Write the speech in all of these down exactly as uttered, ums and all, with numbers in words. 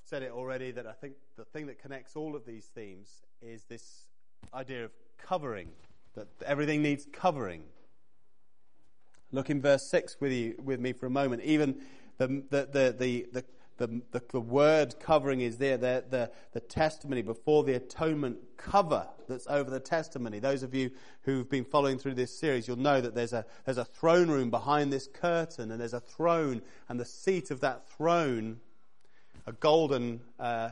said it already, that I think the thing that connects all of these themes is this idea of covering, that everything needs covering. Look in verse six with you, with me for a moment. Even the the the the the, the, the, the word covering is there. The, the the testimony before the atonement cover that's over the testimony. Those of you who've been following through this series, you'll know that there's a there's a throne room behind this curtain, and there's a throne, and the seat of that throne, a golden uh,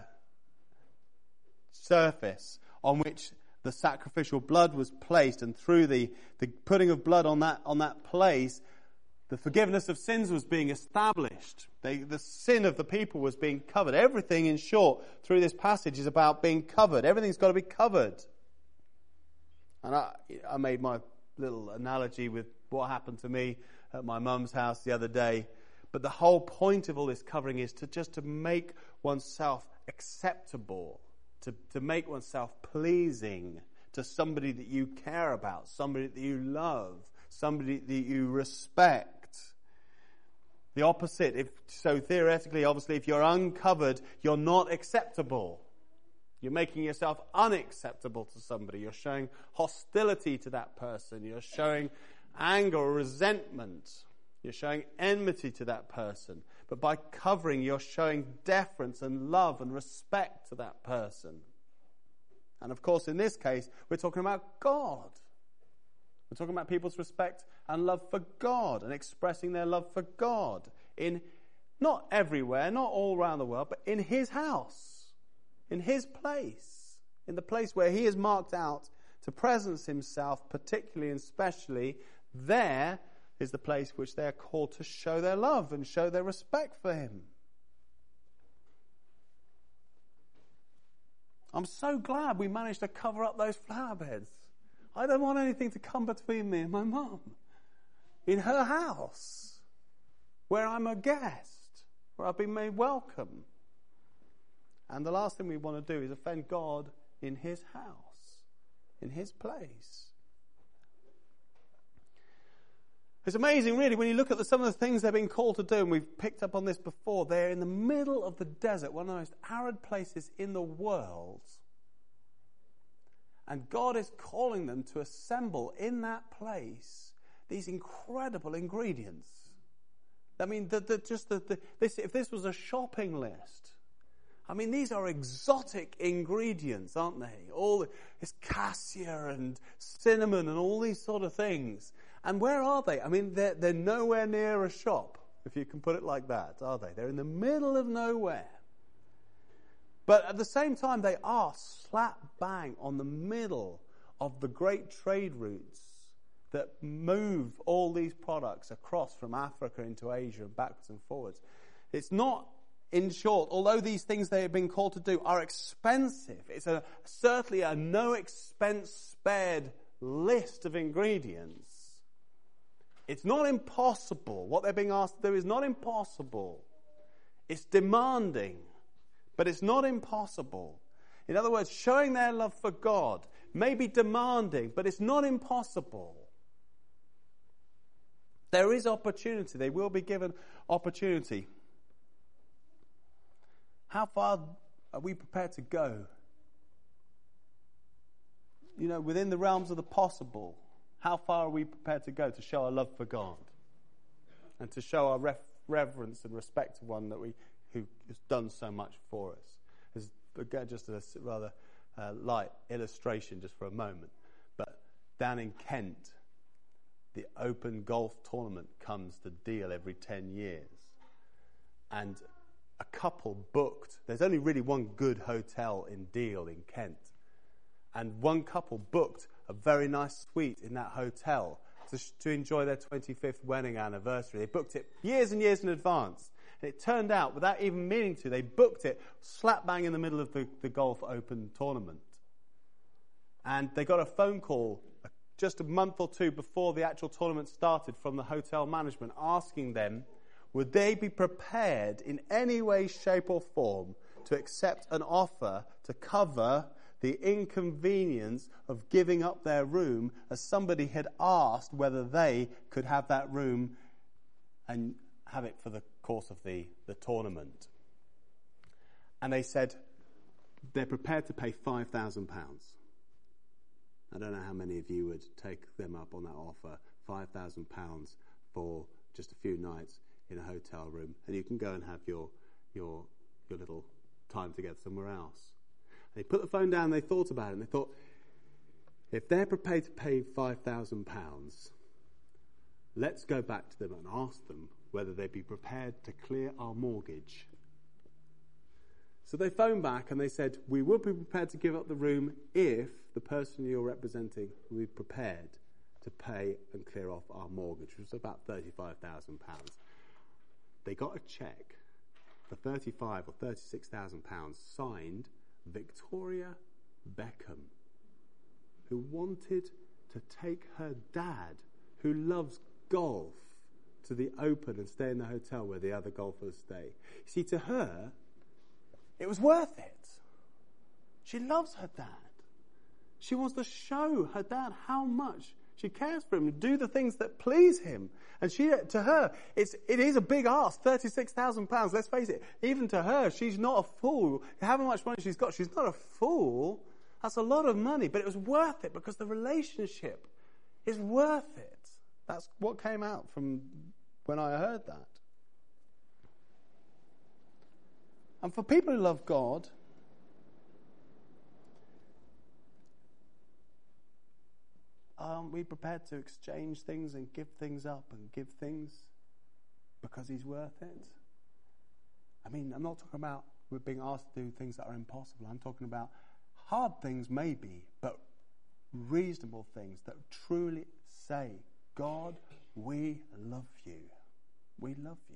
surface on which the sacrificial blood was placed, and through the, the putting of blood on that on that place, the forgiveness of sins was being established. They, the sin of the people was being covered. Everything, in short, through this passage is about being covered. Everything's got to be covered. And I, I made my little analogy with what happened to me at my mum's house the other day. But the whole point of all this covering is to just to make oneself acceptable. To, to make oneself pleasing to somebody that you care about, somebody that you love, somebody that you respect. The opposite, if so theoretically, obviously, if you're uncovered, you're not acceptable. You're making yourself unacceptable to somebody. You're showing hostility to that person. You're showing anger or resentment. You're showing enmity to that person. But by covering, you're showing deference and love and respect to that person. And of course, in this case, we're talking about God. We're talking about people's respect and love for God, and expressing their love for God in not everywhere, not all around the world, but in His house, in His place, in the place where He is marked out to presence Himself, particularly and specially. There is the place which they are called to show their love and show their respect for Him. I'm so glad we managed to cover up those flower beds. I don't want anything to come between me and my mum. In her house, where I'm a guest, where I've been made welcome. And the last thing we want to do is offend God in His house, in His place. It's amazing, really, when you look at the, some of the things they're being called to do, and we've picked up on this before. They're in the middle of the desert, one of the most arid places in the world. And God is calling them to assemble in that place these incredible ingredients. I mean, the, the, just the, the, this, if this was a shopping list, I mean, these are exotic ingredients, aren't they? All this cassia and cinnamon and all these sort of things. And where are they? I mean, they're, they're nowhere near a shop, if you can put it like that, are they? They're in the middle of nowhere. But at the same time, they are slap bang on the middle of the great trade routes that move all these products across from Africa into Asia and backwards and forwards. It's not, in short, although these things they have been called to do are expensive, it's a certainly a no expense spared list of ingredients. It's not impossible. What they're being asked to do is not impossible. It's demanding, but it's not impossible. In other words, showing their love for God may be demanding, but it's not impossible. There is opportunity. They will be given opportunity. How far are we prepared to go? You know, within the realms of the possible. How far are we prepared to go to show our love for God and to show our ref- reverence and respect to one that we who has done so much for us? As, again, just a rather uh, light illustration, just for a moment. But down in Kent, the Open Golf Tournament comes to Deal every ten years, and a couple booked. There's only really one good hotel in Deal in Kent, and one couple booked a very nice suite in that hotel to, to enjoy their twenty-fifth wedding anniversary. They booked it years and years in advance. And it turned out, without even meaning to, they booked it slap bang in the middle of the, the Golf Open tournament. And they got a phone call just a month or two before the actual tournament started from the hotel management asking them, would they be prepared in any way, shape or form to accept an offer to cover the inconvenience of giving up their room, as somebody had asked whether they could have that room and have it for the course of the, the tournament. And they said they're prepared to pay five thousand pounds. I don't know how many of you would take them up on that offer, five thousand pounds for just a few nights in a hotel room, and you can go and have your your your little time together somewhere else. They put the phone down, they thought about it, and they thought, if they're prepared to pay five thousand pounds, let's go back to them and ask them whether they'd be prepared to clear our mortgage. So they phoned back and they said, we will be prepared to give up the room if the person you're representing will be prepared to pay and clear off our mortgage, which was about thirty-five thousand pounds. They got a cheque for thirty-five or thirty-six thousand pounds signed Victoria Beckham, who wanted to take her dad, who loves golf, to the Open and stay in the hotel where the other golfers stay. See, to her, it was worth it. She loves her dad. She wants to show her dad how much she cares for him and do the things that please him. And she, to her, it's, it is a big ask, thirty-six thousand pounds. Let's face it, even to her, she's not a fool. However much money she's got, she's not a fool. That's a lot of money, but it was worth it because the relationship is worth it. That's what came out from when I heard that. And for people who love God, aren't we prepared to exchange things and give things up and give things because he's worth it? I mean, I'm not talking about we're being asked to do things that are impossible. I'm talking about hard things maybe, but reasonable things that truly say, God, we love you. We love you.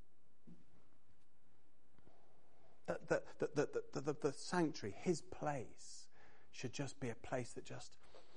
The, the, the, the, the, the, the sanctuary, his place, should just be a place that just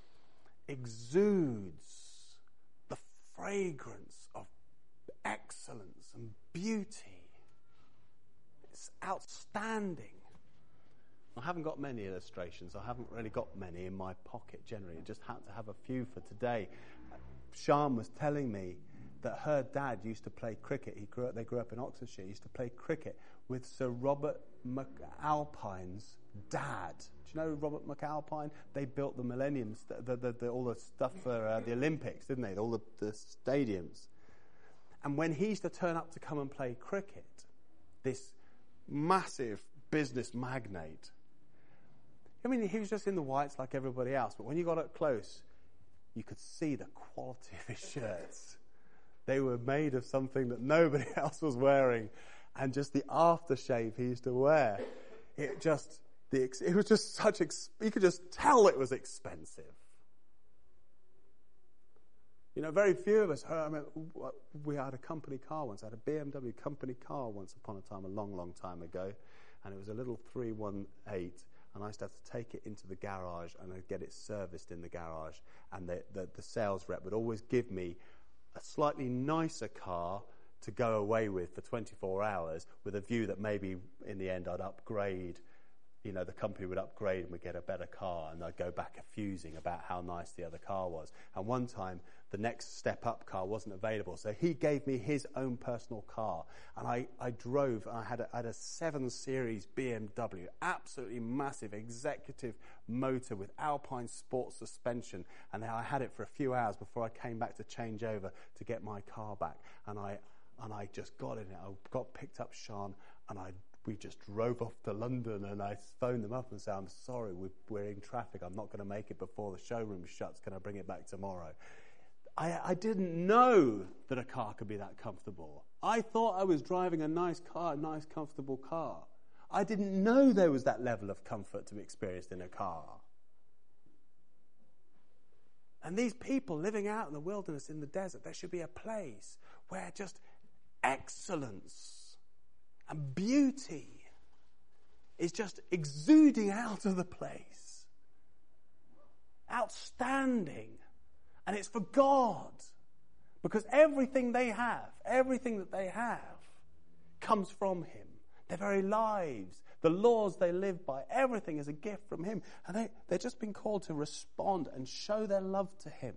exudes the fragrance of excellence and beauty. It's outstanding. I haven't got many illustrations. I haven't really got many in my pocket generally. I just had to have a few for today. Sian was telling me that her dad used to play cricket. He grew up, they grew up in Oxfordshire. He used to play cricket with Sir Robert McAlpine's dad. Do you know Robert McAlpine? They built the Millennium, the, the, the, all the stuff for uh, the Olympics, didn't they? All the, the stadiums. And when he used to turn up to come and play cricket, this massive business magnate, I mean, he was just in the whites like everybody else, but when you got up close, you could see the quality of his shirts. They were made of something that nobody else was wearing, and just the aftershave he used to wear, it just, the, it was just such, you could just tell it was expensive. You know, very few of us, I remember, we had a company car once, I had a B M W company car once upon a time, a long, long time ago, and it was a little three one eight, and I used to have to take it into the garage and I'd get it serviced in the garage, and the, the, the sales rep would always give me a slightly nicer car to go away with for twenty-four hours, with a view that maybe in the end I'd upgrade, you know, the company would upgrade and we'd get a better car, and I'd go back effusing about how nice the other car was. And one time, the next step up car wasn't available, so he gave me his own personal car, and I, I drove, and I had a, I had a seven series B M W, absolutely massive executive motor with Alpine Sport suspension, and I had it for a few hours before I came back to change over to get my car back, and I and I just got in it. I got picked up Sian, and I we just drove off to London, and I phoned them up and said, I'm sorry, we're, we're in traffic, I'm not going to make it before the showroom shuts, can I bring it back tomorrow? I, I didn't know that a car could be that comfortable. I thought I was driving a nice car, a nice comfortable car. I didn't know there was that level of comfort to be experienced in a car. And these people living out in the wilderness, in the desert, there should be a place where just excellence and beauty is just exuding out of the place. Outstanding. And it's for God. Because everything they have, everything that they have, comes from him. Their very lives, the laws they live by, everything is a gift from him. And they, they've just been called to respond and show their love to him.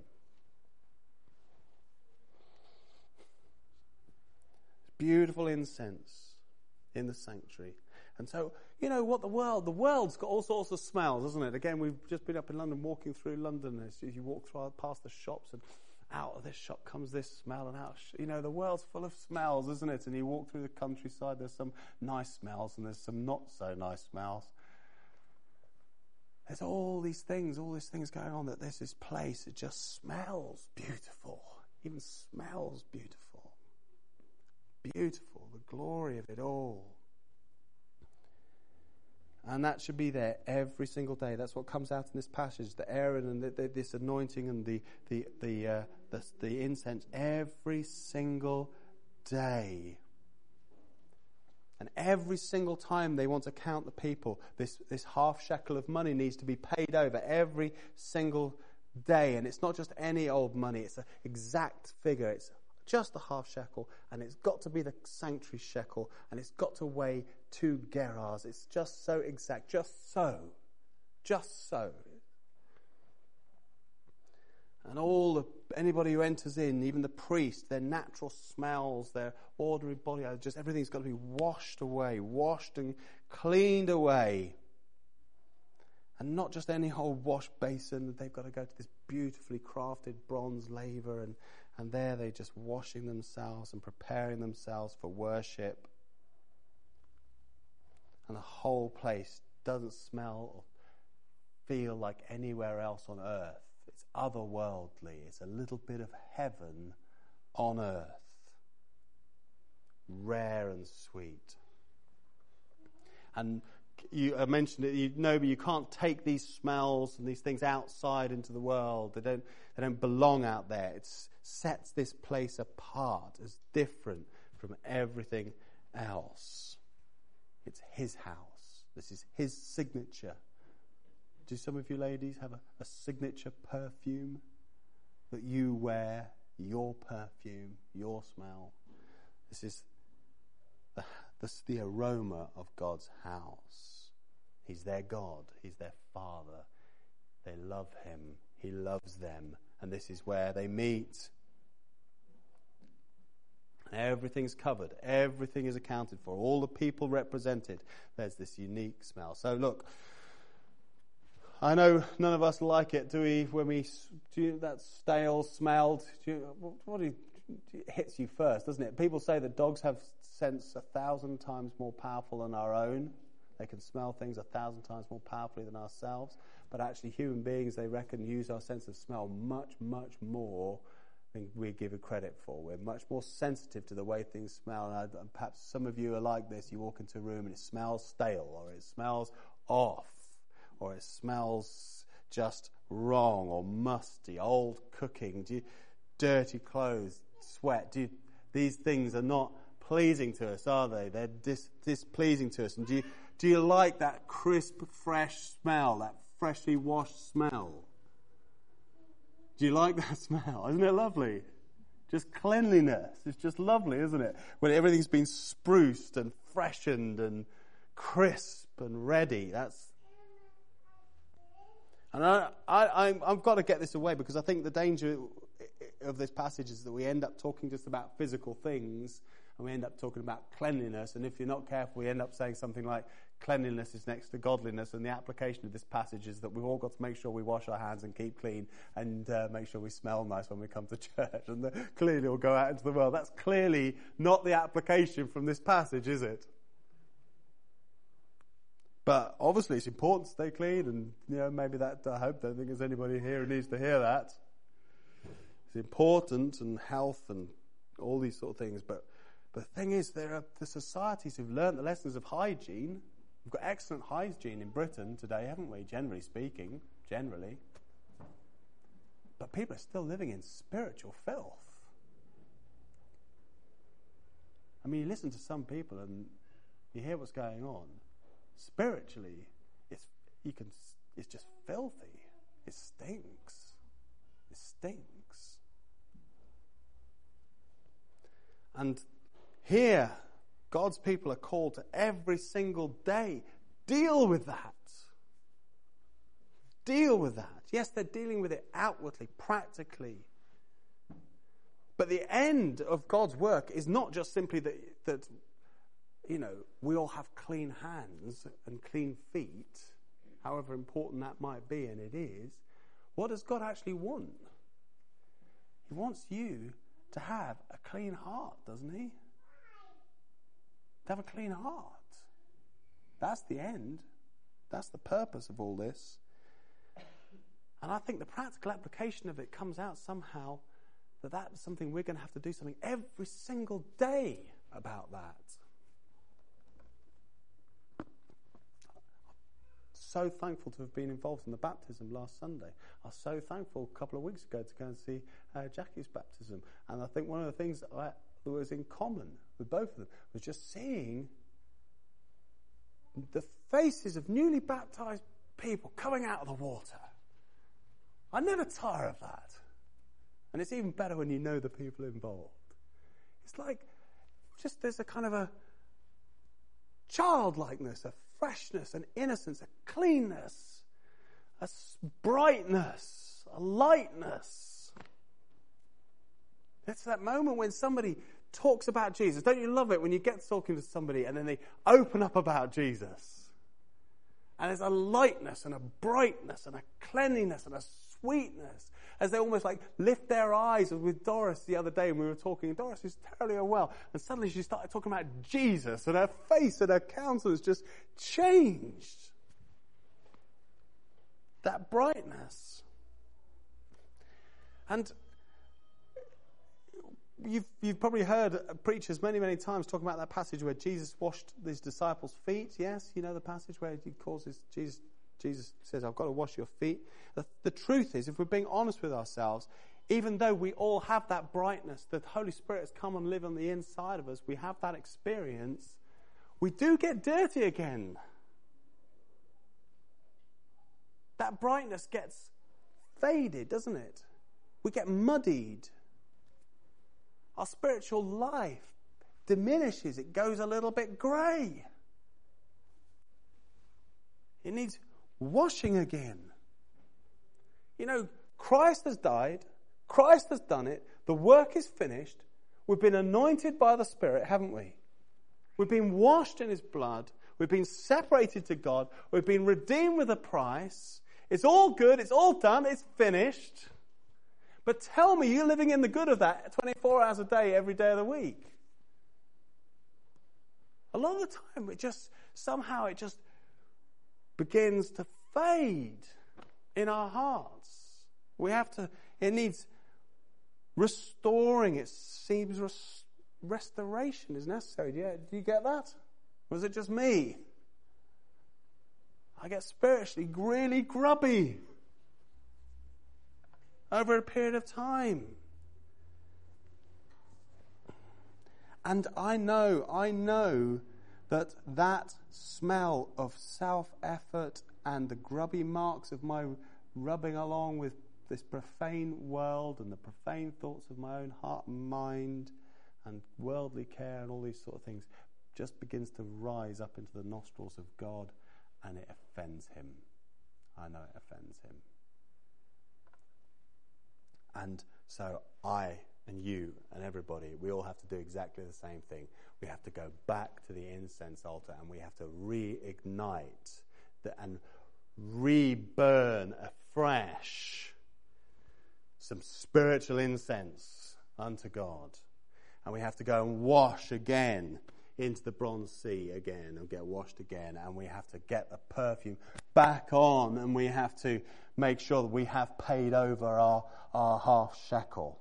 Beautiful incense in the sanctuary. And so, you know what the world, the world's got all sorts of smells, isn't it? Again, we've just been up in London, walking through London. As you walk through, past the shops, and out of this shop comes this smell, and out, you know, the world's full of smells, isn't it? And you walk through the countryside, there's some nice smells, and there's some not so nice smells. There's all these things, all these things going on, that there's this place, it just smells beautiful. Even smells beautiful. Beautiful, the glory of it all. And that should be there every single day. That's what comes out in this passage. The Aaron and the, the, this anointing and the the the, uh, the the incense every single day. And every single time they want to count the people, this this half shekel of money needs to be paid over every single day. And it's not just any old money. It's an exact figure. It's just the half shekel, and it's got to be the sanctuary shekel, and it's got to weigh two gerahs. It's just so exact, just so, just so. And all the anybody who enters in, even the priest, their natural smells, their ordinary body, just everything's got to be washed away, washed and cleaned away. And not just any old wash basin. They've got to go to this beautifully crafted bronze laver, and And there they're just washing themselves and preparing themselves for worship. And the whole place doesn't smell or feel like anywhere else on earth. It's otherworldly. It's a little bit of heaven on earth. Rare and sweet. And you I mentioned it, you know, but you can't take these smells and these things outside into the world. They don't they don't belong out there. It sets this place apart as different from everything else. It's his house. This is his signature. Do some of you ladies have a, a signature perfume that you wear? Your perfume, your smell. This is the, this is the aroma of God's house. He's their God. He's their Father. They love him. He loves them. And this is where they meet. Everything's covered. Everything is accounted for. All the people represented. There's this unique smell. So look, I know none of us like it, do we? When we do you, that stale smelled. Do you, what do you, it hits you first, doesn't it? People say that dogs have sense a thousand times more powerful than our own. They can smell things a thousand times more powerfully than ourselves. But actually, human beings, they reckon, use our sense of smell much, much more than we give it credit for. We're much more sensitive to the way things smell. And, I, and perhaps some of you are like this. You walk into a room and it smells stale, or it smells off, or it smells just wrong, or musty, old cooking, do you, dirty clothes, sweat. Do you, these things are not pleasing to us, are they? They're dis, displeasing to us. And do you, do you like that crisp, fresh smell, that freshly washed smell? Do you like that smell? Isn't it lovely? Just cleanliness. It's just lovely, isn't it? When everything's been spruced and freshened and crisp and ready. That's. And I, I, I've got to get this away, because I think the danger of this passage is that we end up talking just about physical things, and we end up talking about cleanliness. And if you're not careful, we end up saying something like cleanliness is next to godliness. And the application of this passage is that we've all got to make sure we wash our hands and keep clean, and uh, make sure we smell nice when we come to church. And the, clearly we'll go out into the world. That's clearly not the application from this passage, is it? But obviously it's important to stay clean, and you know, maybe that, I hope, don't think there's anybody here who needs to hear that. It's important, and health and all these sort of things. But, but the thing is, there are the societies who've learned the lessons of hygiene. We've got excellent hygiene in Britain today, haven't we, generally speaking, generally. But people are still living in spiritual filth. I mean, you listen to some people and you hear what's going on. Spiritually, it's you can. It's just filthy. It stinks. It stinks. And here, God's people are called to every single day deal with that. Deal with that. Yes, they're dealing with it outwardly, practically. But the end of God's work is not just simply that that. you know, we all have clean hands and clean feet, however important that might be, and it is, what does God actually want? He wants you to have a clean heart, doesn't he? To have a clean heart. That's the end. That's the purpose of all this. And I think the practical application of it comes out somehow that that's something we're going to have to do something every single day about that. So thankful to have been involved in the baptism last Sunday. I was so thankful a couple of weeks ago to go and see uh, Jackie's baptism. And I think one of the things that, I, that was in common with both of them was just seeing the faces of newly baptized people coming out of the water. I never tire of that. And it's even better when you know the people involved. It's like, just there's a kind of a childlikeness, a freshness, an innocence, a cleanness, a brightness, a lightness. It's that moment when somebody talks about Jesus. Don't you love it when you get talking to somebody and then they open up about Jesus? And there's a lightness and a brightness and a cleanliness and a sweetness as they almost like lift their eyes. With Doris the other day when we were talking, and Doris is terribly unwell, and suddenly she started talking about Jesus and her face and her countenance just changed. That brightness. And You've, you've probably heard preachers many, many times talking about that passage where Jesus washed his disciples' feet. Yes, you know the passage where he calls his, Jesus, Jesus says, I've got to wash your feet. The, the truth is, if we're being honest with ourselves, even though we all have that brightness, the Holy Spirit has come and lived on the inside of us, we have that experience, we do get dirty again. That brightness gets faded, doesn't it? We get muddied. Our spiritual life diminishes. It goes a little bit grey. It needs washing again. You know, Christ has died. Christ has done it. The work is finished. We've been anointed by the Spirit, haven't we? We've been washed in his blood. We've been separated to God. We've been redeemed with a price. It's all good. It's all done. It's finished. But tell me, you're living in the good of that twenty-four hours a day, every day of the week. A lot of the time, it just, somehow it just begins to fade in our hearts. We have to, it needs restoring. It seems res, restoration is necessary. Do you, do you get that? Or is it just me? I get spiritually really grubby over a period of time. And I know, I know that that smell of self-effort and the grubby marks of my rubbing along with this profane world and the profane thoughts of my own heart and mind and worldly care and all these sort of things just begins to rise up into the nostrils of God, and it offends him. I know it offends him. And so I and you and everybody, we all have to do exactly the same thing. We have to go back to the incense altar and we have to reignite the, and re-burn afresh some spiritual incense unto God. And we have to go and wash again into the bronze sea again and get washed again. And we have to get the perfume back on, and we have to make sure that we have paid over our, our half shekel.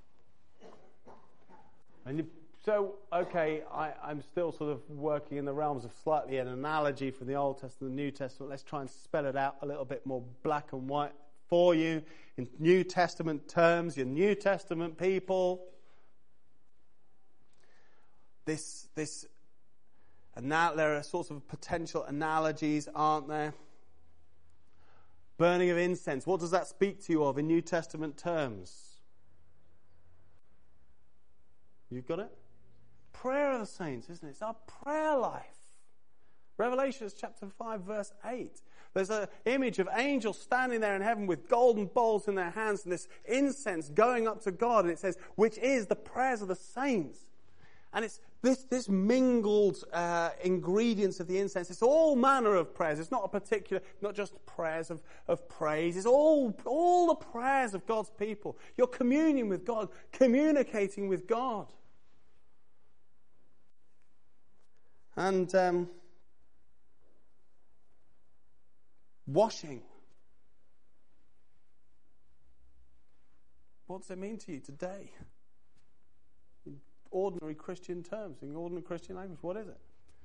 And you, so, okay, I, I'm still sort of working in the realms of slightly an analogy from the Old Testament and the New Testament. Let's try and spell it out a little bit more black and white for you in New Testament terms, your New Testament people. This, this, and now there are sorts of potential analogies, aren't there? Burning of incense. What does that speak to you of in New Testament terms? You've got it? Prayer of the saints, isn't it? It's our prayer life. Revelation chapter five, verse eight. There's an image of angels standing there in heaven with golden bowls in their hands and this incense going up to God. And it says, which is the prayers of the saints. And it's this, this mingled uh, ingredients of the incense. It's all manner of prayers. It's not a particular, not just prayers of, of praise. It's all, all the prayers of God's people. You're communing with God, communicating with God. And um, washing. What does it mean to you today? In ordinary Christian terms, in ordinary Christian language, what is it?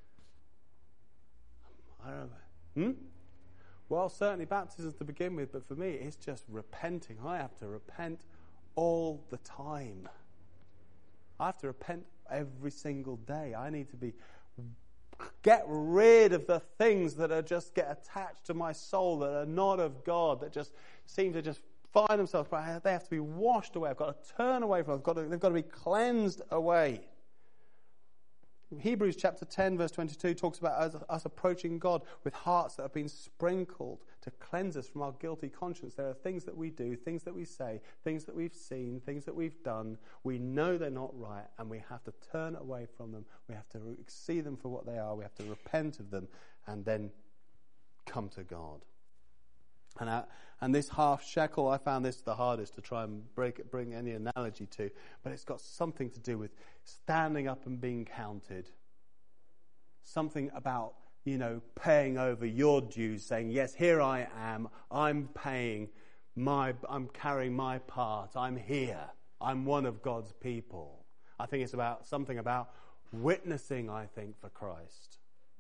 I don't know. Hmm? Well, certainly baptism to begin with, but for me, it's just repenting. I have to repent all the time. I have to repent every single day. I need to be get rid of the things that are just get attached to my soul that are not of God, that just seem to just find themselves, but they have to be washed away. I've got to turn away from them. I've got to, they've got to be cleansed away. Hebrews chapter ten verse twenty-two talks about us, us approaching God with hearts that have been sprinkled to cleanse us from our guilty conscience. There are things that we do, things that we say, things that we've seen, things that we've done. We know they're not right, and we have to turn away from them. We have to see them for what they are. We have to repent of them and then come to God. And, I, and this half shekel, I found this the hardest to try and break it, bring any analogy to, but it's got something to do with standing up and being counted. Something about, you know, paying over your dues, saying, yes, here I am, I'm paying my, I'm carrying my part, I'm here, I'm one of God's people. I think it's about something about witnessing, I think, for Christ.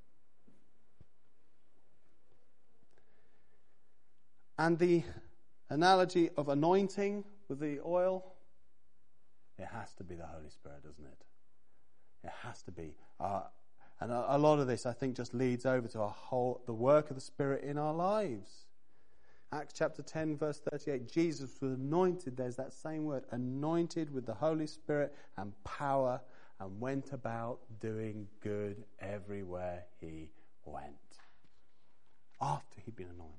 And the analogy of anointing with the oil, it has to be the Holy Spirit, doesn't it? It has to be. Uh, and a, a lot of this, I think, just leads over to our whole, the work of the Spirit in our lives. Acts chapter ten, verse thirty-eight, Jesus was anointed, there's that same word, anointed with the Holy Spirit and power, and went about doing good everywhere he went. After he'd been anointed.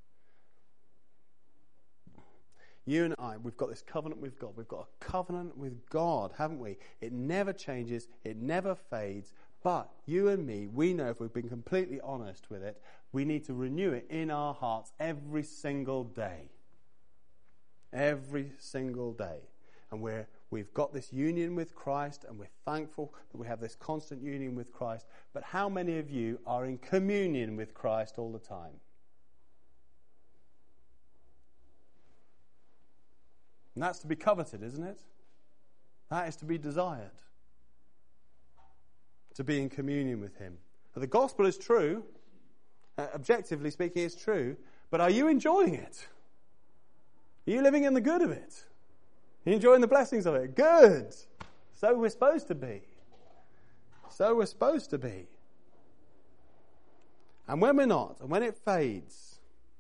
You and I, we've got this covenant with God. We've got a covenant with God, haven't we? It never changes. It never fades. But you and me, we know if we've been completely honest with it, we need to renew it in our hearts every single day. Every single day. And we're, we've got this union with Christ, and we're thankful that we have this constant union with Christ. But how many of you are in communion with Christ all the time? And that's to be coveted, isn't it? That is to be desired. To be in communion with him. But the gospel is true. Uh, objectively speaking, it's true. But are you enjoying it? Are you living in the good of it? Are you enjoying the blessings of it? Good. So we're supposed to be. So we're supposed to be. And when we're not, and when it fades,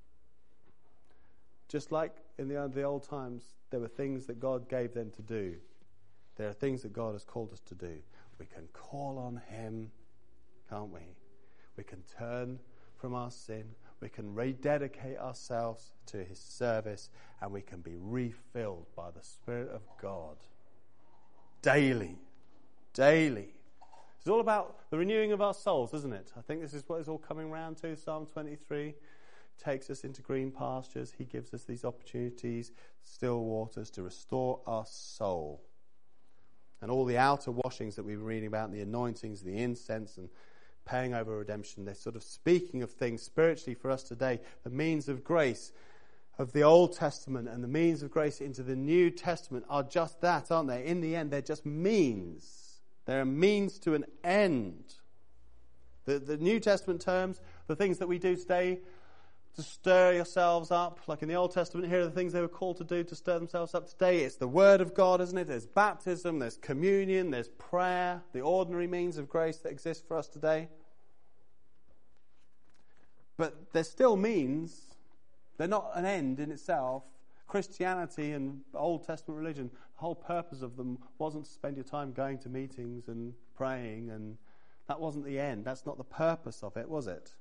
just like in the, the old times, there were things that God gave them to do. There are things that God has called us to do. We can call on him, can't we? We can turn from our sin. We can rededicate ourselves to his service, and we can be refilled by the Spirit of God daily. Daily. It's all about the renewing of our souls, isn't it? I think this is what it's all coming round to. Psalm twenty-three takes us into green pastures. He gives us these opportunities, still waters, to restore our soul. And all the outer washings that we've been reading about, the anointings, the incense, and paying over redemption, they're sort of speaking of things spiritually for us today. The means of grace of the Old Testament and the means of grace into the New Testament are just that, aren't they? In the end, they're just means. They're a means to an end. The, the New Testament terms, the things that we do today, to stir yourselves up, like in the Old Testament, here are the things they were called to do to stir themselves up today. It's the Word of God, isn't it? There's baptism, there's communion, there's prayer, the ordinary means of grace that exist for us today. But they're still means. They're not an end in itself. Christianity and Old Testament religion, the whole purpose of them wasn't to spend your time going to meetings and praying, and that wasn't the end. That's not the purpose of it, was it?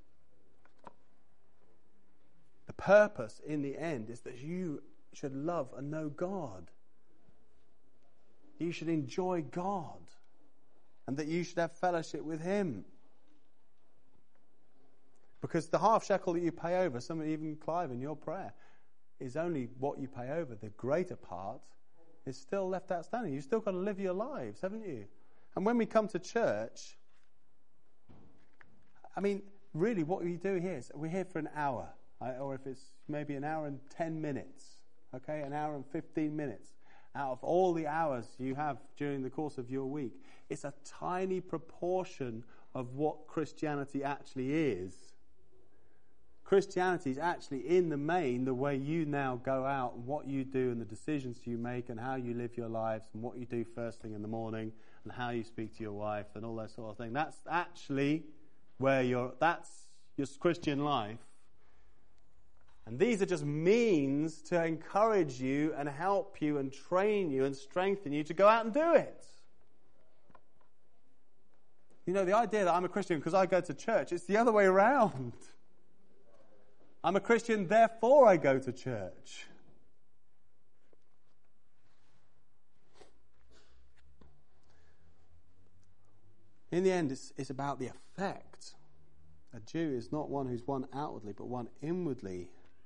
The purpose in the end is that you should love and know God. You should enjoy God. and that you should have fellowship with him. Because the half shekel that you pay over, some even Clive in your prayer, is only what you pay over. The greater part is still left outstanding. You've still got to live your lives, haven't you? And when we come to church, I mean, really what we do here is we're here for an hour, or if it's maybe an hour and ten minutes, okay, an hour and fifteen minutes. Out of all the hours you have during the course of your week, it's a tiny proportion of what Christianity actually is. Christianity is actually, in the main, the way you now go out and what you do and the decisions you make and how you live your lives and what you do first thing in the morning and how you speak to your wife and all that sort of thing. That's actually where you're, that's your Christian life. And these are just means to encourage you and help you and train you and strengthen you to go out and do it. You know, the idea that I'm a Christian because I go to church, it's the other way around. I'm a Christian, therefore I go to church. In the end, it's, it's about the effect. A Jew is not one who's one outwardly, but one inwardly.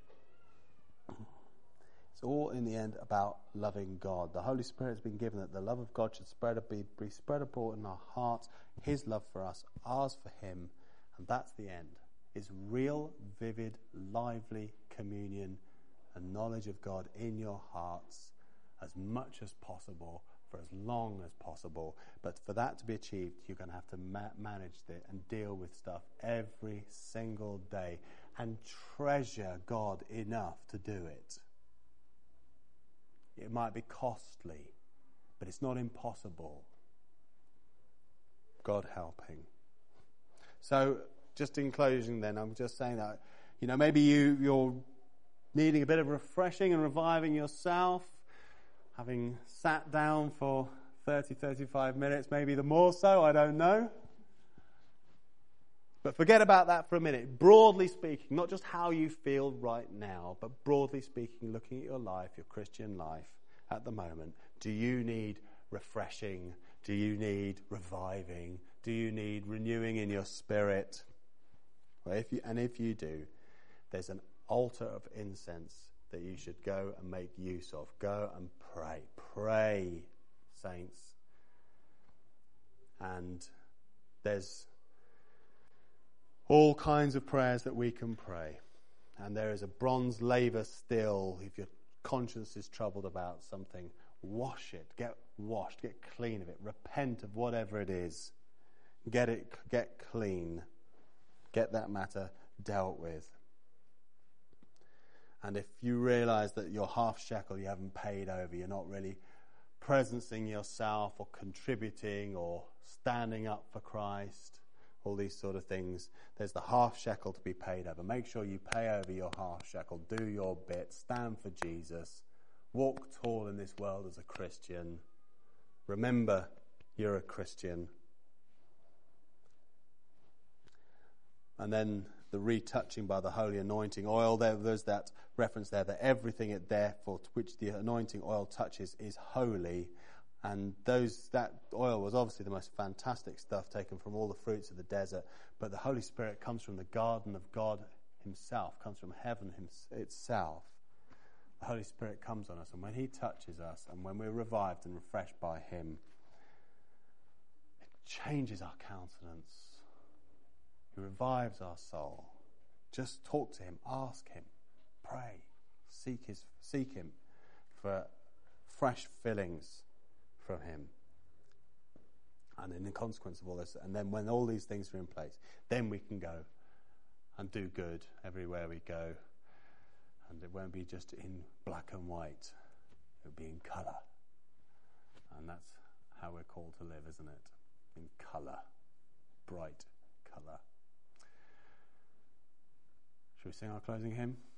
It's all in the end about loving God. The Holy Spirit has been given that the love of God should spread be, be spread abroad in our hearts. His love for us, ours for him, and that's the end. Is real, vivid, lively communion and knowledge of God in your hearts as much as possible for as long as possible. But for that to be achieved, you're going to have to ma- manage it and deal with stuff every single day and treasure God enough to do it. It might be costly, but it's not impossible. God helping. So, just in closing then, I'm just saying that, you know, maybe you, you're needing a bit of refreshing and reviving yourself, having sat down for thirty, thirty-five minutes, maybe the more so, I don't know. But forget about that for a minute. Broadly speaking, not just how you feel right now, but broadly speaking, looking at your life, your Christian life at the moment, do you need refreshing? Do you need reviving? Do you need renewing in your spirit? Well, if you, and if you do, there's an altar of incense that you should go and make use of. Go and pray. Pray, saints. And there's all kinds of prayers that we can pray. And there is a bronze laver still. If your conscience is troubled about something, wash it. Get washed. Get clean of it. Repent of whatever it is. Get it, get clean. Get that matter dealt with. And if you realise that your half shekel you haven't paid over, you're not really presencing yourself or contributing or standing up for Christ, all these sort of things, there's the half shekel to be paid over. Make sure you pay over your half shekel. Do your bit. Stand for Jesus. Walk tall in this world as a Christian. Remember, you're a Christian. And then the retouching by the holy anointing oil. There, there's that reference there that everything it therefore to which the anointing oil touches is holy. And those that oil was obviously the most fantastic stuff taken from all the fruits of the desert. But the Holy Spirit comes from the garden of God himself, comes from heaven itself. The Holy Spirit comes on us, and when he touches us and when we're revived and refreshed by him, it changes our countenance. He revives our soul. Just talk to him, ask him, pray, seek his, seek him for fresh fillings from him. And in the consequence of all this, and then when all these things are in place, then we can go and do good everywhere we go. And it won't be just in black and white. It'll be in colour. And that's how we're called to live, isn't it? In colour. Bright colour. Shall we sing our closing hymn?